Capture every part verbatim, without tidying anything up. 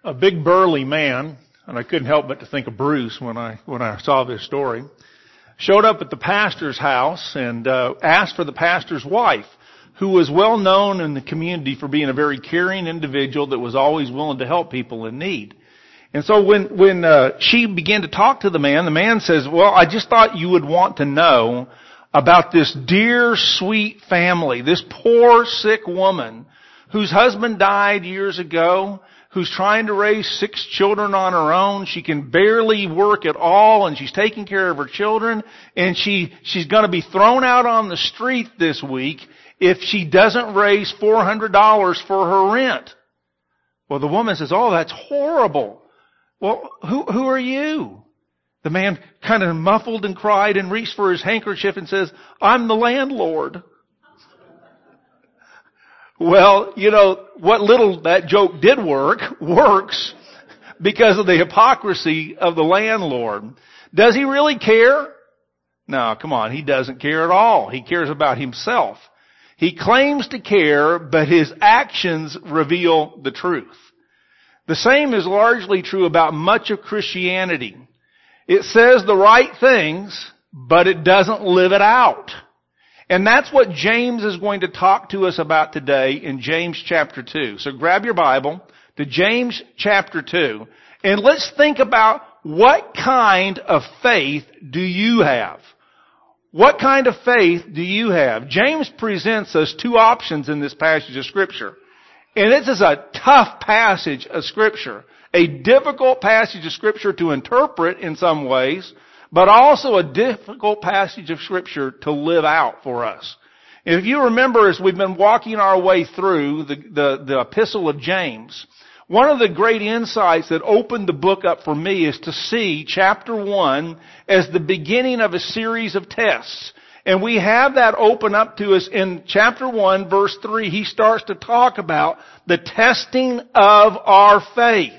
A big burly man, and I couldn't help but to think of Bruce when I when I saw this story, showed up at the pastor's house and uh, asked for the pastor's wife, who was well known in the community for being a very caring individual that was always willing to help people in need. And so when when uh, she began to talk to the man, the man says, "Well, I just thought you would want to know about this dear, sweet family, this poor, sick woman whose husband died years ago, who's trying to raise six children on her own. She can barely work at all, and she's taking care of her children, and she she's going to be thrown out on the street this week if she doesn't raise four hundred dollars for her rent." Well, the woman says, "Oh, that's horrible. Well, who who are you?" The man kind of muffled and cried and reached for his handkerchief and says, "I'm the landlord." Well, you know, what little that joke did work, works because of the hypocrisy of the landlord. Does he really care? No, come on, he doesn't care at all. He cares about himself. He claims to care, but his actions reveal the truth. The same is largely true about much of Christianity. It says the right things, but it doesn't live it out. And that's what James is going to talk to us about today in James chapter two. So grab your Bible to James chapter two, and let's think about what kind of faith do you have? What kind of faith do you have? James presents us two options in this passage of Scripture. And this is a tough passage of Scripture, a difficult passage of Scripture to interpret in some ways, but also a difficult passage of Scripture to live out for us. And if you remember, as we've been walking our way through the, the, the epistle of James, one of the great insights that opened the book up for me is to see chapter one as the beginning of a series of tests. And we have that open up to us in chapter one, verse three. He starts to talk about the testing of our faith.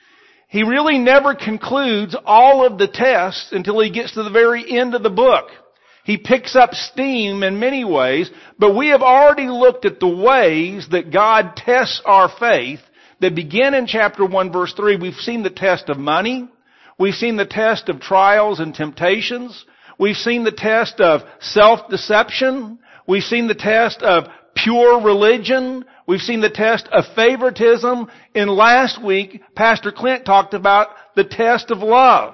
He really never concludes all of the tests until he gets to the very end of the book. He picks up steam in many ways, but we have already looked at the ways that God tests our faith that begin in chapter one, verse three. We've seen the test of money. We've seen the test of trials and temptations. We've seen the test of self-deception. We've seen the test of pure religion. We've seen the test of favoritism. And last week, Pastor Clint talked about the test of love.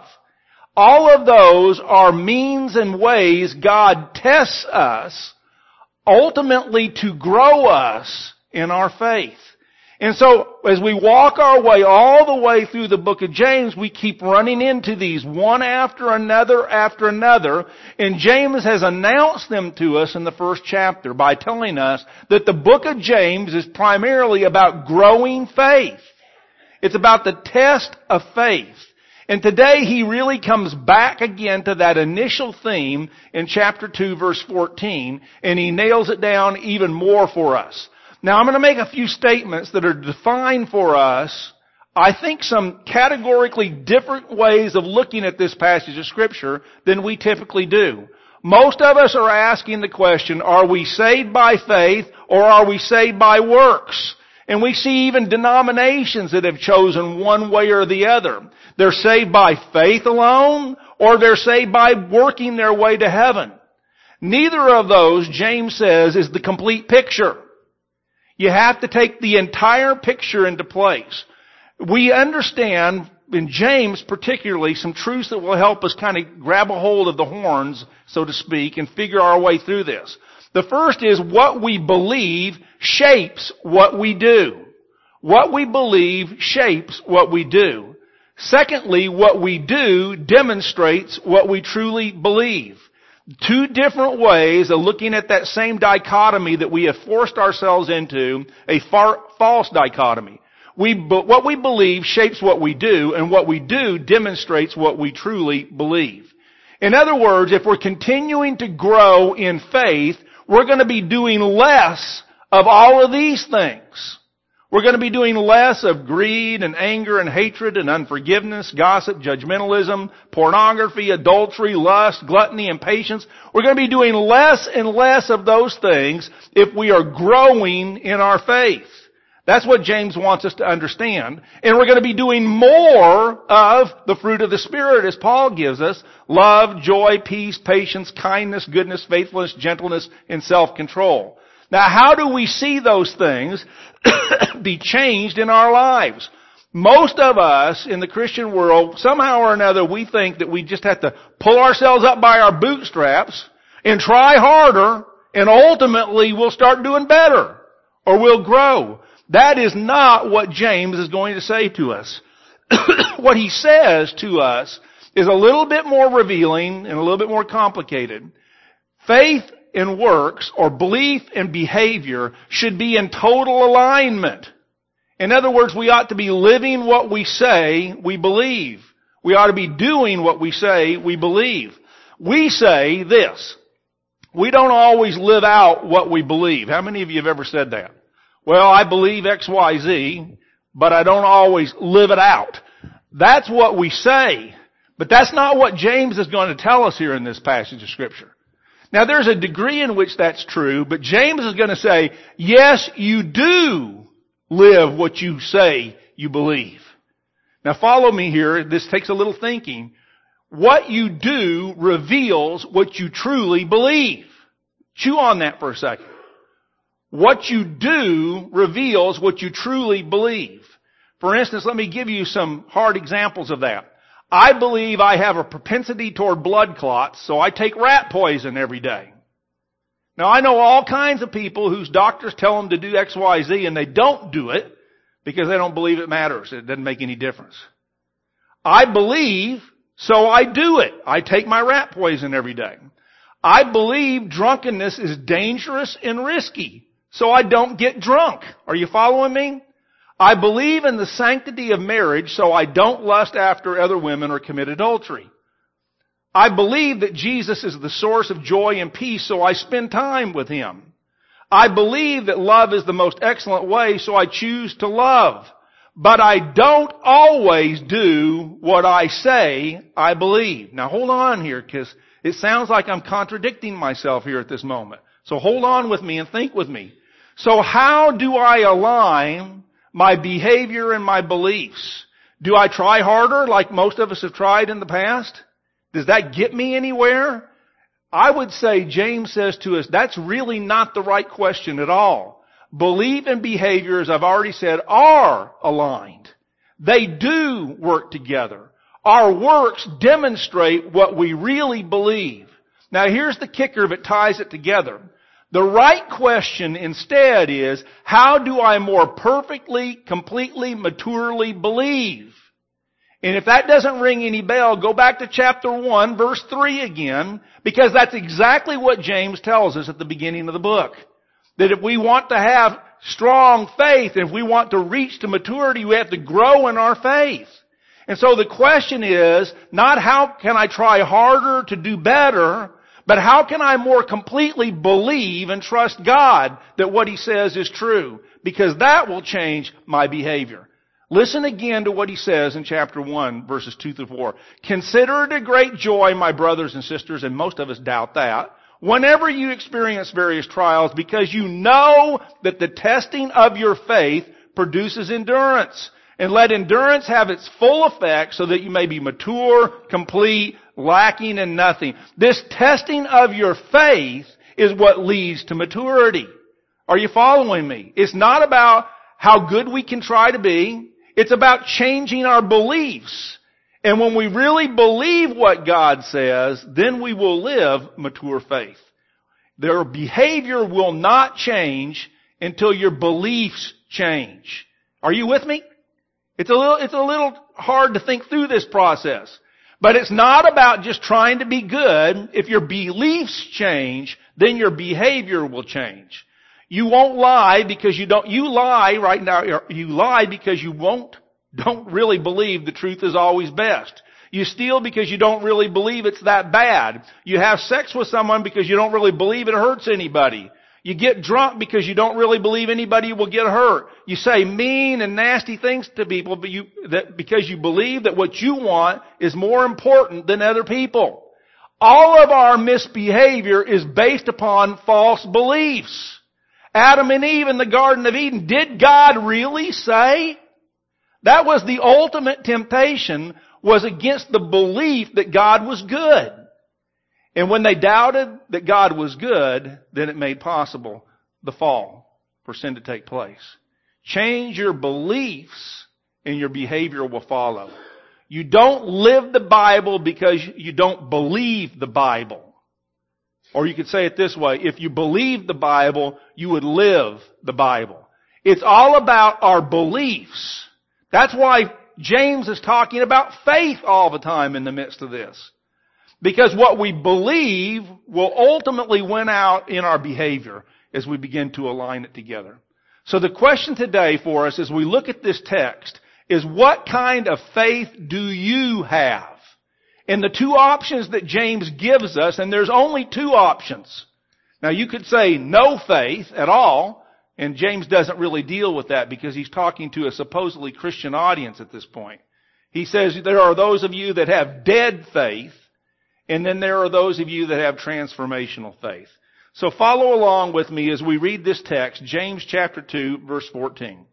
All of those are means and ways God tests us, ultimately to grow us in our faith. And so, as we walk our way all the way through the book of James, we keep running into these one after another after another. And James has announced them to us in the first chapter by telling us that the book of James is primarily about growing faith. It's about the test of faith. And today he really comes back again to that initial theme in chapter two, verse fourteen, and he nails it down even more for us. Now, I'm going to make a few statements that are defined for us, I think, some categorically different ways of looking at this passage of Scripture than we typically do. Most of us are asking the question, are we saved by faith or are we saved by works? And we see even denominations that have chosen one way or the other. They're saved by faith alone or they're saved by working their way to heaven. Neither of those, James says, is the complete picture. You have to take the entire picture into place. We understand, in James particularly, some truths that will help us kind of grab a hold of the horns, so to speak, and figure our way through this. The first is what we believe shapes what we do. What we believe shapes what we do. Secondly, what we do demonstrates what we truly believe. Two different ways of looking at that same dichotomy that we have forced ourselves into, a far, false dichotomy. We, what we believe shapes what we do, and what we do demonstrates what we truly believe. In other words, if we're continuing to grow in faith, we're going to be doing less of all of these things. We're going to be doing less of greed and anger and hatred and unforgiveness, gossip, judgmentalism, pornography, adultery, lust, gluttony, impatience. We're going to be doing less and less of those things if we are growing in our faith. That's what James wants us to understand. And we're going to be doing more of the fruit of the Spirit as Paul gives us. Love, joy, peace, patience, kindness, goodness, faithfulness, gentleness, and self-control. Now, how do we see those things be changed in our lives? Most of us in the Christian world, somehow or another, we think that we just have to pull ourselves up by our bootstraps and try harder, and ultimately we'll start doing better, or we'll grow. That is not what James is going to say to us. What he says to us is a little bit more revealing and a little bit more complicated. Faith and works, or belief and behavior, should be in total alignment. In other words, we ought to be living what we say we believe. We ought to be doing what we say we believe. We say this: we don't always live out what we believe. How many of you have ever said that? Well, I believe X Y Z, but I don't always live it out. That's what we say. But that's not what James is going to tell us here in this passage of Scripture. Now, there's a degree in which that's true, but James is going to say, yes, you do live what you say you believe. Now, follow me here. This takes a little thinking. What you do reveals what you truly believe. Chew on that for a second. What you do reveals what you truly believe. For instance, let me give you some hard examples of that. I believe I have a propensity toward blood clots, so I take rat poison every day. Now, I know all kinds of people whose doctors tell them to do X Y Z, and they don't do it because they don't believe it matters. It doesn't make any difference. I believe, so I do it. I take my rat poison every day. I believe drunkenness is dangerous and risky, so I don't get drunk. Are you following me? I believe in the sanctity of marriage, so I don't lust after other women or commit adultery. I believe that Jesus is the source of joy and peace, so I spend time with Him. I believe that love is the most excellent way, so I choose to love. But I don't always do what I say I believe. Now hold on here, because it sounds like I'm contradicting myself here at this moment. So hold on with me and think with me. So how do I align my behavior and my beliefs? Do I try harder like most of us have tried in the past? Does that get me anywhere? I would say James says to us, that's really not the right question at all. Belief and behavior, as I've already said, are aligned. They do work together. Our works demonstrate what we really believe. Now here's the kicker that ties it together. The right question instead is, how do I more perfectly, completely, maturely believe? And if that doesn't ring any bell, go back to chapter one, verse three again, because that's exactly what James tells us at the beginning of the book. That if we want to have strong faith, and if we want to reach to maturity, we have to grow in our faith. And so the question is, not how can I try harder to do better, but how can I more completely believe and trust God that what He says is true? Because that will change my behavior. Listen again to what he says in chapter one, verses two through four. Consider it a great joy, my brothers and sisters, and most of us doubt that, whenever you experience various trials, because you know that the testing of your faith produces endurance. And let endurance have its full effect so that you may be mature, complete, lacking in nothing. This testing of your faith is what leads to maturity. Are you following me? It's not about how good we can try to be. It's about changing our beliefs. And when we really believe what God says, then we will live mature faith. Their behavior will not change until your beliefs change. Are you with me? It's a little, it's a little hard to think through this process. But it's not about just trying to be good. If your beliefs change, then your behavior will change. You won't lie because you don't, you lie right now, you lie because you won't, don't really believe the truth is always best. You steal because you don't really believe it's that bad. You have sex with someone because you don't really believe it hurts anybody. You get drunk because you don't really believe anybody will get hurt. You say mean and nasty things to people but you, that, because you believe that what you want is more important than other people. All of our misbehavior is based upon false beliefs. Adam and Eve in the Garden of Eden. Did God really say? That was the ultimate temptation, was against the belief that God was good. And when they doubted that God was good, then it made possible the fall for sin to take place. Change your beliefs and your behavior will follow. You don't live the Bible because you don't believe the Bible. Or you could say it this way, if you believe the Bible, you would live the Bible. It's all about our beliefs. That's why James is talking about faith all the time in the midst of this. Because what we believe will ultimately win out in our behavior as we begin to align it together. So the question today for us as we look at this text is, what kind of faith do you have? And the two options that James gives us, and there's only two options. Now you could say no faith at all, and James doesn't really deal with that because he's talking to a supposedly Christian audience at this point. He says there are those of you that have dead faith, and then there are those of you that have transformational faith. So follow along with me as we read this text, James chapter two, verse fourteen.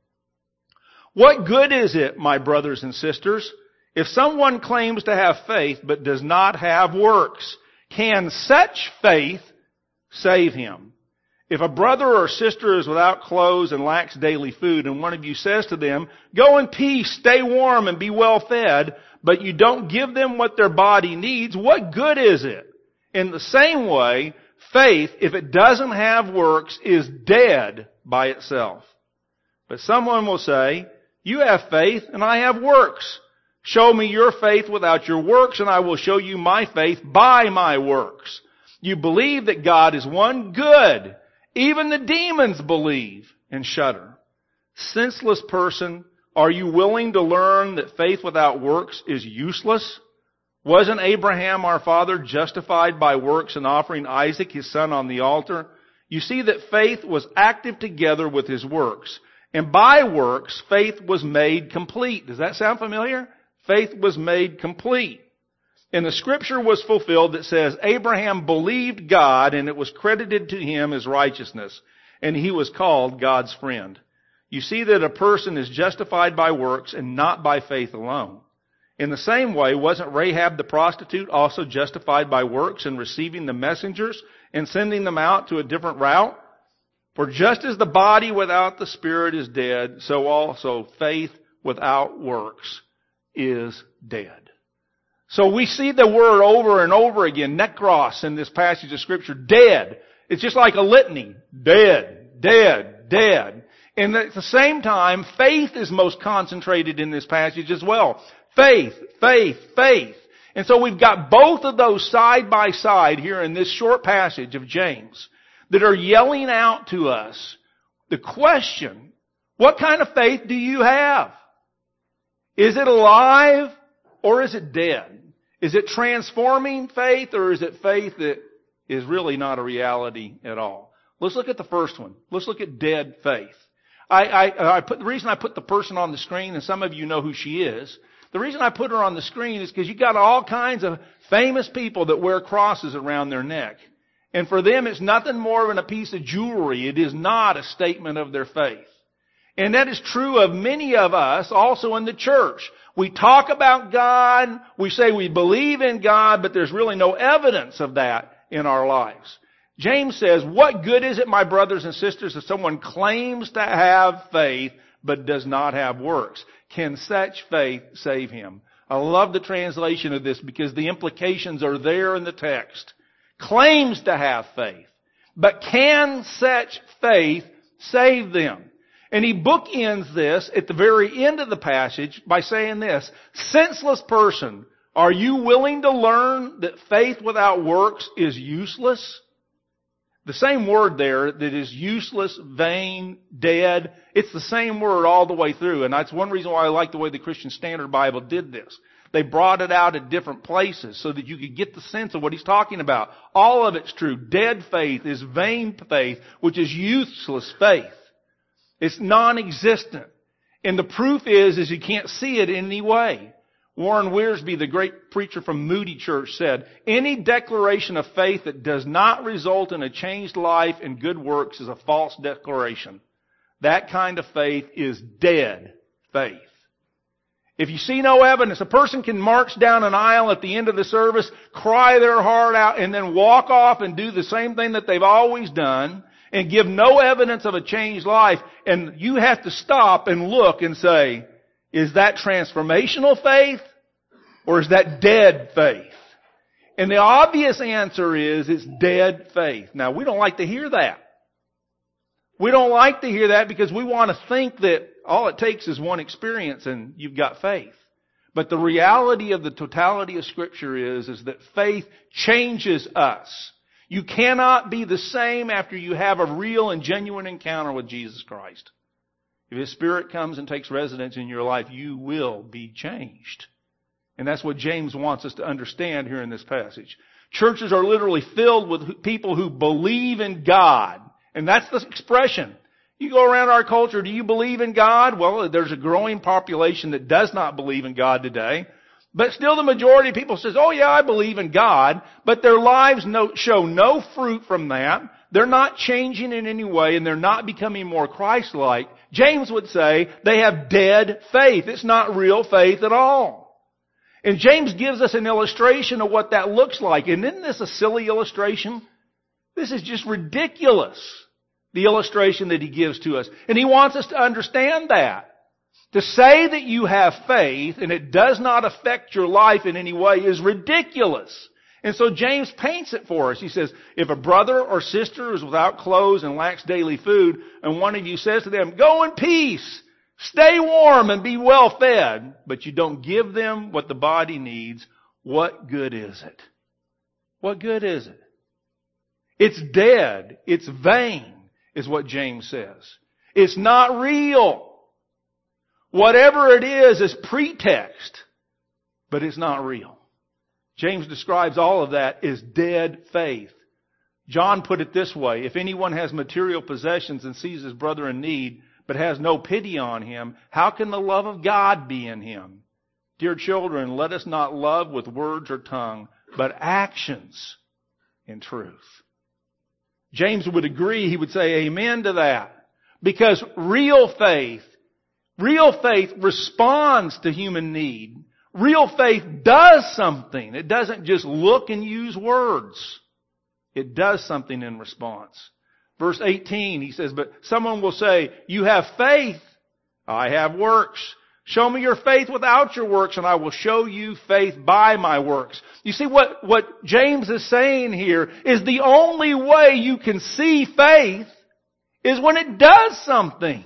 What good is it, my brothers and sisters, if someone claims to have faith but does not have works? Can such faith save him? If a brother or sister is without clothes and lacks daily food, and one of you says to them, go in peace, stay warm, and be well fed, but you don't give them what their body needs, what good is it? In the same way, faith, if it doesn't have works, is dead by itself. But someone will say, you have faith and I have works. Show me your faith without your works, and I will show you my faith by my works. You believe that God is one? Good. Even the demons believe and shudder. Senseless person, are you willing to learn that faith without works is useless? Wasn't Abraham our father justified by works in offering Isaac his son on the altar? You see that faith was active together with his works. And by works, faith was made complete. Does that sound familiar? Faith was made complete. And the scripture was fulfilled that says, Abraham believed God and it was credited to him as righteousness. And he was called God's friend. You see that a person is justified by works and not by faith alone. In the same way, wasn't Rahab the prostitute also justified by works in receiving the messengers and sending them out to a different route? For just as the body without the spirit is dead, so also faith without works is dead. So we see the word over and over again, nekros, in this passage of Scripture, dead. It's just like a litany. Dead, dead, dead. And at the same time, faith is most concentrated in this passage as well. Faith, faith, faith. And so we've got both of those side by side here in this short passage of James that are yelling out to us the question, what kind of faith do you have? Is it alive or is it dead? Is it transforming faith or is it faith that is really not a reality at all? Let's look at the first one. Let's look at dead faith. I, I, I put, the reason I put the person on the screen, and some of you know who she is, the reason I put her on the screen is because you got all kinds of famous people that wear crosses around their neck. And for them, it's nothing more than a piece of jewelry. It is not a statement of their faith. And that is true of many of us also in the church. We talk about God, we say we believe in God, but there's really no evidence of that in our lives. James says, what good is it, my brothers and sisters, if someone claims to have faith but does not have works? Can such faith save him? I love the translation of this because the implications are there in the text. Claims to have faith, but can such faith save them? And he bookends this at the very end of the passage by saying this, senseless person, are you willing to learn that faith without works is useless? The same word there that is useless, vain, dead, it's the same word all the way through. And that's one reason why I like the way the Christian Standard Bible did this. They brought it out at different places so that you could get the sense of what he's talking about. All of it's true. Dead faith is vain faith, which is useless faith. It's non-existent. And the proof is, is you can't see it in any way. Warren Wiersbe, the great preacher from Moody Church, said, any declaration of faith that does not result in a changed life and good works is a false declaration. That kind of faith is dead faith. If you see no evidence, a person can march down an aisle at the end of the service, cry their heart out, and then walk off and do the same thing that they've always done, and give no evidence of a changed life. And you have to stop and look and say, is that transformational faith? Or is that dead faith? And the obvious answer is, it's dead faith. Now, we don't like to hear that. We don't like to hear that because we want to think that all it takes is one experience and you've got faith. But the reality of the totality of Scripture is, is that faith changes us. You cannot be the same after you have a real and genuine encounter with Jesus Christ. If His Spirit comes and takes residence in your life, you will be changed. And that's what James wants us to understand here in this passage. Churches are literally filled with people who believe in God. And that's the expression. You go around our culture, do you believe in God? Well, there's a growing population that does not believe in God today. But still the majority of people says, oh yeah, I believe in God. But their lives no, show no fruit from that. They're not changing in any way and they're not becoming more Christ-like. James would say they have dead faith. It's not real faith at all. And James gives us an illustration of what that looks like. And isn't this a silly illustration? This is just ridiculous, the illustration that he gives to us. And he wants us to understand that. To say that you have faith and it does not affect your life in any way is ridiculous. And so James paints it for us. He says, if a brother or sister is without clothes and lacks daily food, and one of you says to them, go in peace, stay warm and be well fed, but you don't give them what the body needs, what good is it? What good is it? It's dead. It's vain, is what James says. It's not real. Whatever it is is pretext, but it's not real. James describes all of that as dead faith. John put it this way, if anyone has material possessions and sees his brother in need, but has no pity on him, how can the love of God be in him? Dear children, let us not love with words or tongue, but actions in truth. James would agree, he would say amen to that. Because real faith, real faith responds to human need. Real faith does something. It doesn't just look and use words. It does something in response. Verse eighteen, he says, but someone will say, you have faith, I have works. Show me your faith without your works, and I will show you faith by my works. You see, what, what James is saying here is the only way you can see faith is when it does something.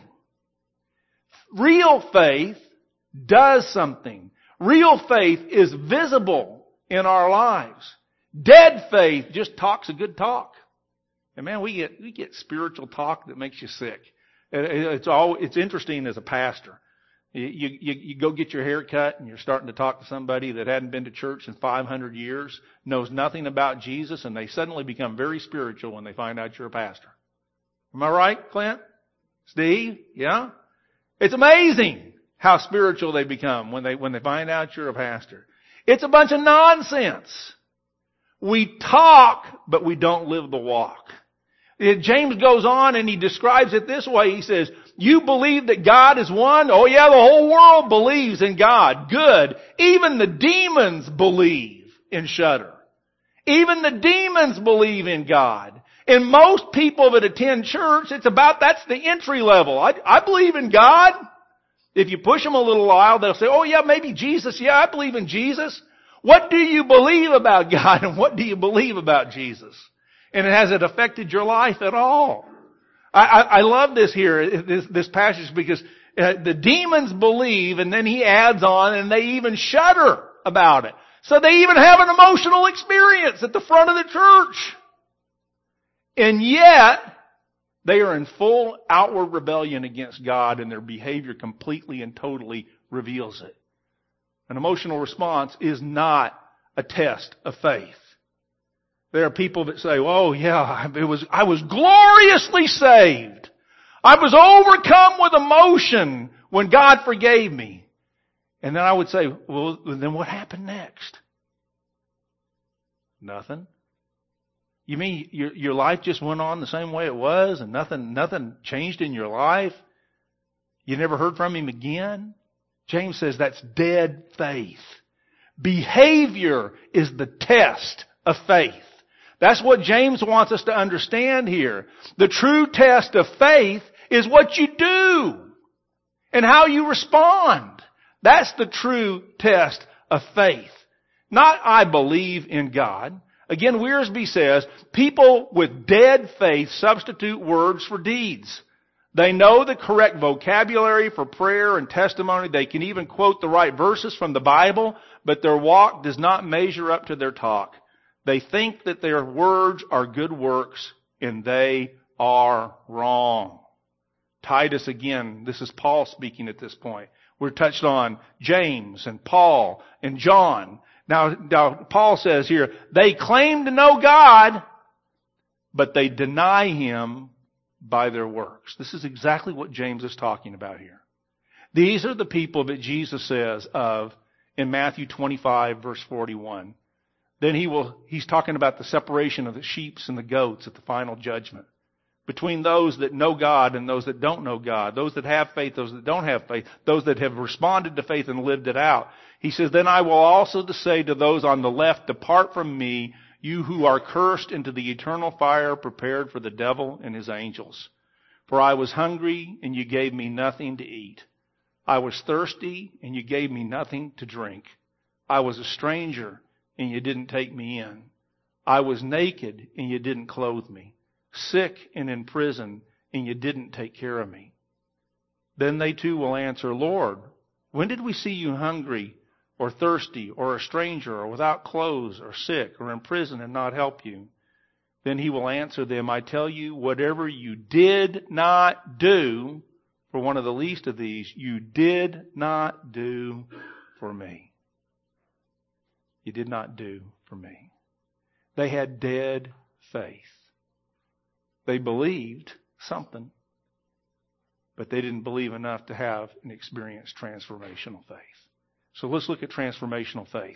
Real faith does something. Real faith is visible in our lives. Dead faith just talks a good talk. And man, we get, we get spiritual talk that makes you sick. It's all, it's interesting as a pastor. You, you, you go get your hair cut and you're starting to talk to somebody that hadn't been to church in five hundred years, knows nothing about Jesus, and they suddenly become very spiritual when they find out you're a pastor. Am I right, Clint? Steve? Yeah? It's amazing how spiritual they become when they, when they find out you're a pastor. It's a bunch of nonsense. We talk, but we don't live the walk. James goes on and he describes it this way. He says, you believe that God is one? Oh yeah, the whole world believes in God. Good. Even the demons believe and shudder. Even the demons believe in God. And most people that attend church, it's about, that's the entry level. I, I believe in God. If you push them a little while, they'll say, oh yeah, maybe Jesus. Yeah, I believe in Jesus. What do you believe about God and what do you believe about Jesus? And has it affected your life at all? I, I, I love this here, this, this passage, because uh, the demons believe, and then he adds on, and they even shudder about it. So they even have an emotional experience at the front of the church. And yet, they are in full outward rebellion against God, and their behavior completely and totally reveals it. An emotional response is not a test of faith. There are people that say, oh yeah, it was, I was gloriously saved. I was overcome with emotion when God forgave me. And then I would say, well, then what happened next? Nothing. You mean your your life just went on the same way it was and nothing nothing changed in your life? You never heard from him again? James says that's dead faith. Behavior is the test of faith. That's what James wants us to understand here. The true test of faith is what you do and how you respond. That's the true test of faith. Not I believe in God. Again, Wiersbe says, people with dead faith substitute words for deeds. They know the correct vocabulary for prayer and testimony. They can even quote the right verses from the Bible, but their walk does not measure up to their talk. They think that their words are good works, and they are wrong. Titus again, this is Paul speaking at this point. We're touched on James and Paul and John. Now, now, Paul says here, they claim to know God, but they deny Him by their works. This is exactly what James is talking about here. These are the people that Jesus says of in Matthew twenty-five, verse forty-one. Then he will, he's talking about the separation of the sheep and the goats at the final judgment. Between those that know God and those that don't know God. Those that have faith, those that don't have faith. Those that have responded to faith and lived it out. He says, then I will also say to those on the left, depart from me, you who are cursed, into the eternal fire prepared for the devil and his angels. For I was hungry, and you gave me nothing to eat. I was thirsty, and you gave me nothing to drink. I was a stranger, and you didn't take me in. I was naked, and you didn't clothe me. Sick and in prison, and you didn't take care of me. Then they too will answer, Lord, when did we see you hungry, or thirsty, or a stranger, or without clothes, or sick, or in prison, and not help you? Then he will answer them, I tell you, whatever you did not do for one of the least of these, you did not do for me. You did not do for me. They had dead faith. They believed something, but they didn't believe enough to have and experience transformational faith. So let's look at transformational faith.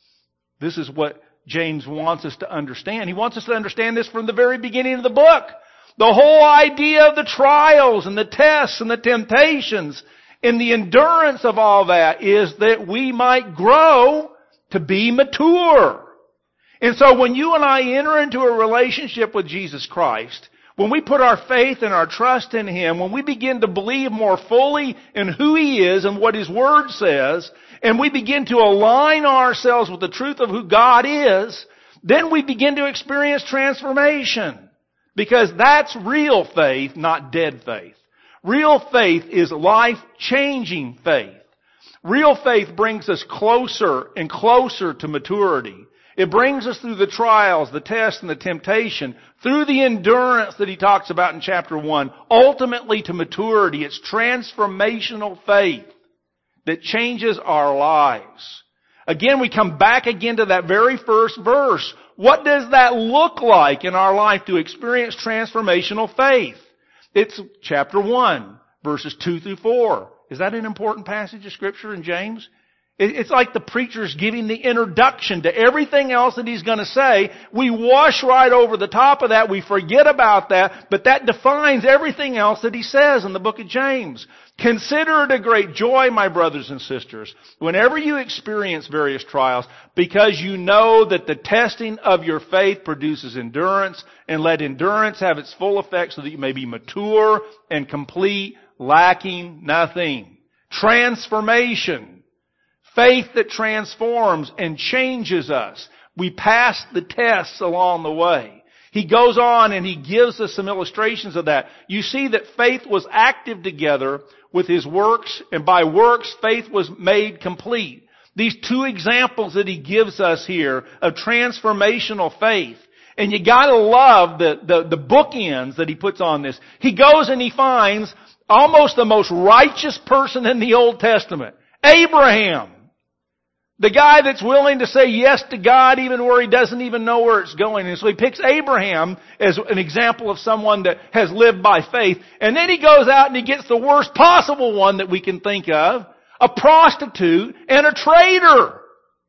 This is what James wants us to understand. He wants us to understand this from the very beginning of the book. The whole idea of the trials and the tests and the temptations and the endurance of all that is that we might grow to be mature. And so when you and I enter into a relationship with Jesus Christ, when we put our faith and our trust in Him, when we begin to believe more fully in who He is and what His Word says, and we begin to align ourselves with the truth of who God is, then we begin to experience transformation. Because that's real faith, not dead faith. Real faith is life-changing faith. Real faith brings us closer and closer to maturity. It brings us through the trials, the tests, and the temptation, through the endurance that he talks about in chapter one, ultimately to maturity. It's transformational faith that changes our lives. Again, we come back again to that very first verse. What does that look like in our life to experience transformational faith? It's chapter one, verses two through four. Is that an important passage of Scripture in James? It's like the preacher's giving the introduction to everything else that he's going to say. We wash right over the top of that. We forget about that. But that defines everything else that he says in the book of James. Consider it a great joy, my brothers and sisters, whenever you experience various trials, because you know that the testing of your faith produces endurance, and let endurance have its full effect so that you may be mature and complete, lacking nothing. Transformation. Faith that transforms and changes us. We pass the tests along the way. He goes on and he gives us some illustrations of that. You see that faith was active together with his works, and by works faith was made complete. These two examples that he gives us here of transformational faith. And you gotta love the, the, the bookends that he puts on this. He goes and he finds almost the most righteous person in the Old Testament. Abraham. The guy that's willing to say yes to God even where he doesn't even know where it's going. And so he picks Abraham as an example of someone that has lived by faith. And then he goes out and he gets the worst possible one that we can think of. a prostitute, and a traitor.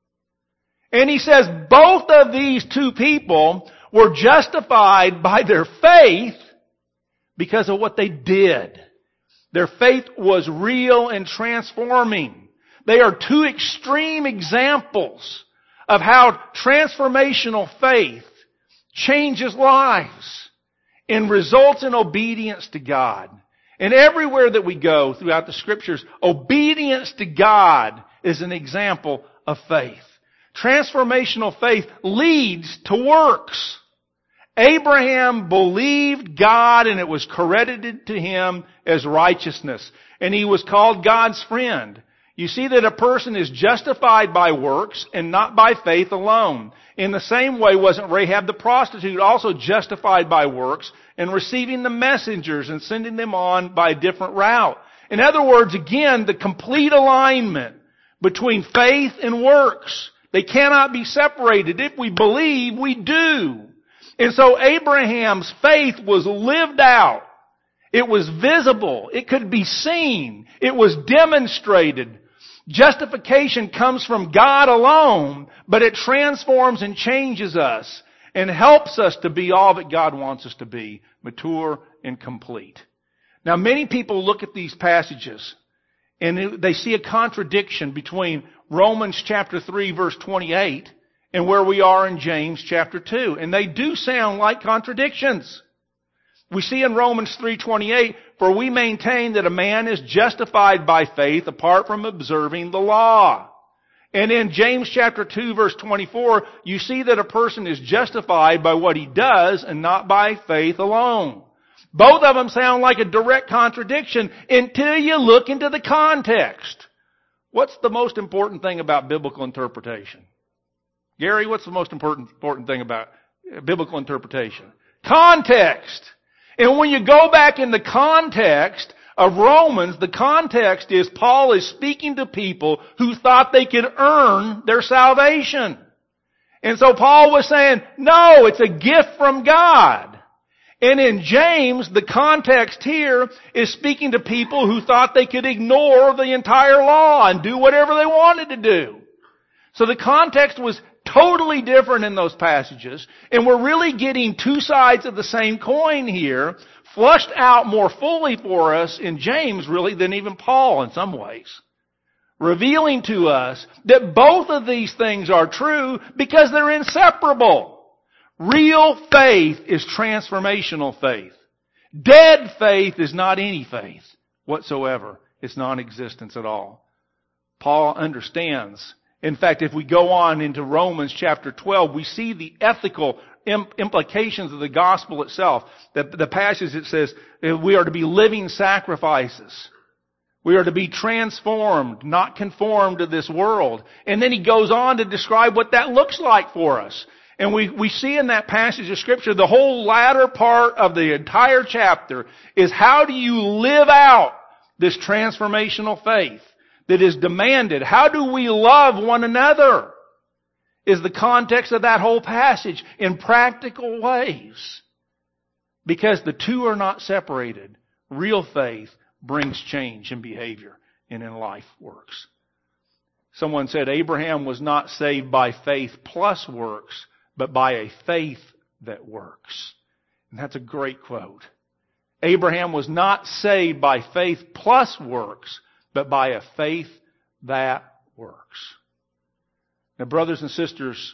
And he says both of these two people were justified by their faith because of what they did. Their faith was real and transforming. They are two extreme examples of how transformational faith changes lives and results in obedience to God. And everywhere that we go throughout the Scriptures, obedience to God is an example of faith. Transformational faith leads to works. Abraham believed God and it was credited to him as righteousness. And he was called God's friend. You see that a person is justified by works and not by faith alone. In the same way, wasn't Rahab the prostitute also justified by works and receiving the messengers and sending them on by a different route? In other words, again, the complete alignment between faith and works. They cannot be separated. If we believe, we do. And so Abraham's faith was lived out. It was visible. It could be seen. It was demonstrated. Justification comes from God alone, but it transforms and changes us and helps us to be all that God wants us to be, mature and complete. Now, many people look at these passages and they see a contradiction between Romans chapter three verse twenty-eight and where we are in James chapter two. And they do sound like contradictions. We see in Romans three twenty-eight, for we maintain that a man is justified by faith apart from observing the law. And in James chapter two verse twenty-four, you see that a person is justified by what he does and not by faith alone. Both of them sound like a direct contradiction until you look into the context. What's the most important thing about biblical interpretation? Gary, what's the most important, important thing about biblical interpretation? Context. And when you go back in the context of Romans, the context is Paul is speaking to people who thought they could earn their salvation. And so Paul was saying, no, it's a gift from God. And in James, the context here is speaking to people who thought they could ignore the entire law and do whatever they wanted to do. So the context was totally different in those passages, and we're really getting two sides of the same coin here, flushed out more fully for us in James, really, than even Paul in some ways. Revealing to us that both of these things are true because they're inseparable. Real faith is transformational faith. Dead faith is not any faith whatsoever. It's non-existence at all. Paul understands. In fact, if we go on into Romans chapter twelve, we see the ethical implications of the gospel itself. The, the passage that says we are to be living sacrifices. We are to be transformed, not conformed to this world. And then he goes on to describe what that looks like for us. And we, we see in that passage of Scripture, the whole latter part of the entire chapter is how do you live out this transformational faith that is demanded? How do we love one another? Is the context of that whole passage in practical ways. Because the two are not separated. Real faith brings change in behavior and in life works. Someone said Abraham was not saved by faith plus works, but by a faith that works. And that's a great quote. Abraham was not saved by faith plus works, but by a faith that works. Now, brothers and sisters,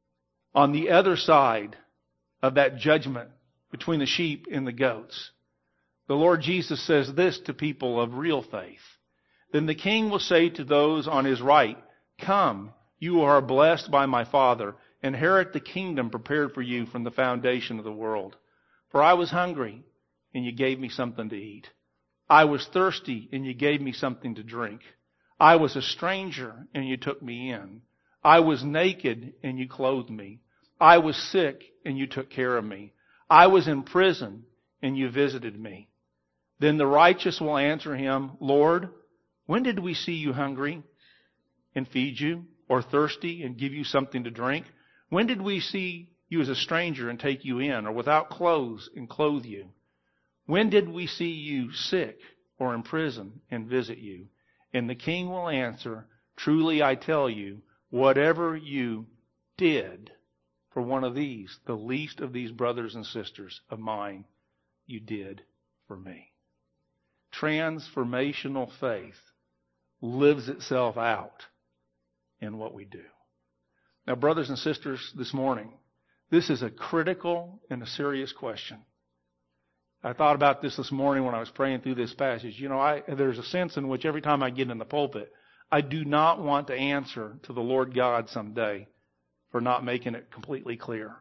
on the other side of that judgment between the sheep and the goats, the Lord Jesus says this to people of real faith. Then the king will say to those on his right, come, you are blessed by my Father. Inherit the kingdom prepared for you from the foundation of the world. For I was hungry, and you gave me something to eat. I was thirsty, and you gave me something to drink. I was a stranger, and you took me in. I was naked, and you clothed me. I was sick, and you took care of me. I was in prison, and you visited me. Then the righteous will answer him, Lord, when did we see you hungry and feed you, or thirsty and give you something to drink? When did we see you as a stranger and take you in, or without clothes and clothe you? When did we see you sick or in prison and visit you? And the king will answer, truly I tell you, whatever you did for one of these, the least of these brothers and sisters of mine, you did for me. Transformational faith lives itself out in what we do. Now, brothers and sisters, this morning, this is a critical and a serious question. I thought about this this morning when I was praying through this passage. You know, I, there's a sense in which every time I get in the pulpit, I do not want to answer to the Lord God someday for not making it completely clear.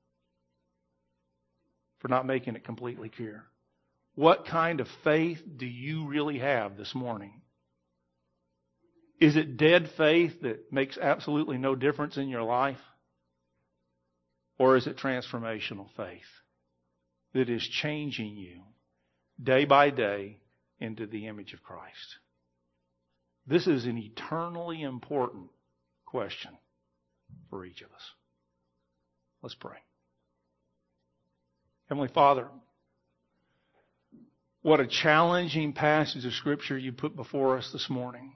For not making it completely clear. What kind of faith do you really have this morning? Is it dead faith that makes absolutely no difference in your life? Or is it transformational faith that is changing you day by day into the image of Christ? This is an eternally important question for each of us. Let's pray. Heavenly Father, what a challenging passage of Scripture you put before us this morning.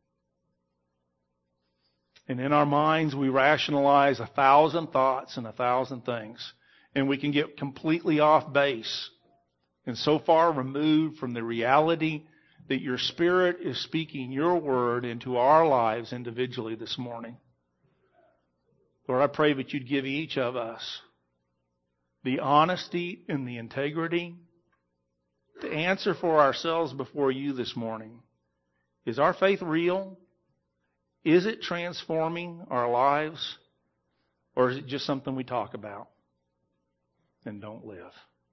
And in our minds, we rationalize a thousand thoughts and a thousand things. And we can get completely off base and so far removed from the reality that your Spirit is speaking your word into our lives individually this morning. Lord, I pray that you'd give each of us the honesty and the integrity to answer for ourselves before you this morning. Is our faith real? Is it transforming our lives? Or is it just something we talk about and don't live?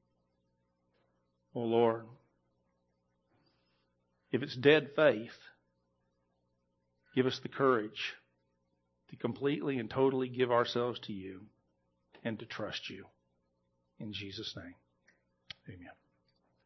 Oh Lord, if it's dead faith, give us the courage to completely and totally give ourselves to you and to trust you. In Jesus' name, amen.